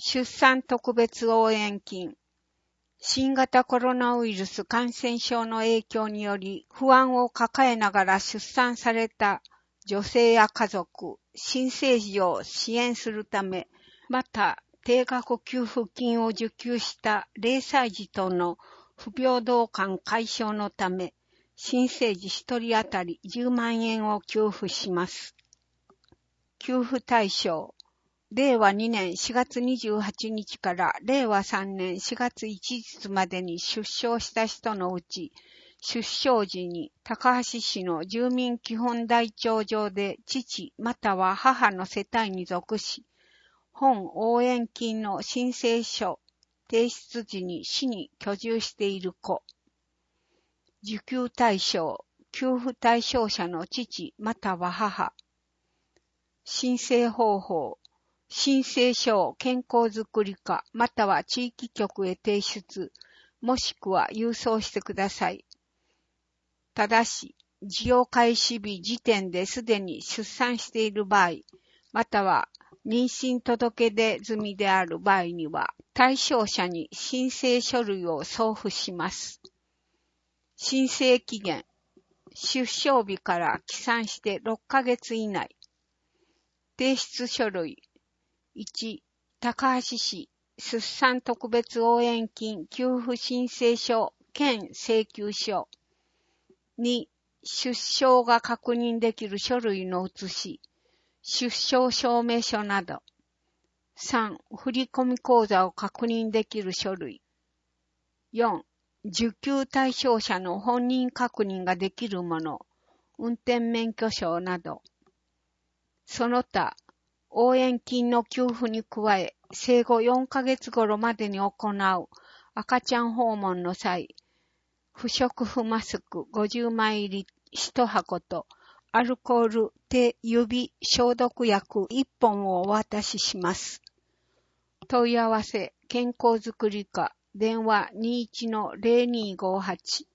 出産特別応援金。新型コロナウイルス感染症の影響により不安を抱えながら出産された女性や家族、新生児を支援するため、また定額給付金を受給した0歳児との不平等感解消のため、新生児1人当たり10万円を給付します。給付対象。令和2年4月28日から令和3年4月1日までに出生した人のうち、出生時に高梁市の住民基本台帳上で父または母の世帯に属し、本応援金の申請書提出時に市に居住している子。受給対象、給付対象者の父または母。申請方法、申請書を健康づくり課または地域局へ提出、もしくは郵送してください。ただし、事業開始日時点ですでに出産している場合、または妊娠届出済みである場合には、対象者に申請書類を送付します。申請期限、出生日から起算して6ヶ月以内。提出書類。1、高梁市出産特別応援金給付申請書兼請求書。2、出生が確認できる書類の写し、出生証明書など。3、振込口座を確認できる書類。4、受給対象者の本人確認ができるもの、運転免許証など。その他、応援金の給付に加え、生後4ヶ月頃までに行う赤ちゃん訪問の際、不織布マスク50枚入り1箱とアルコール手指消毒薬1本をお渡しします。問い合わせ、健康づくり課、電話 21-0258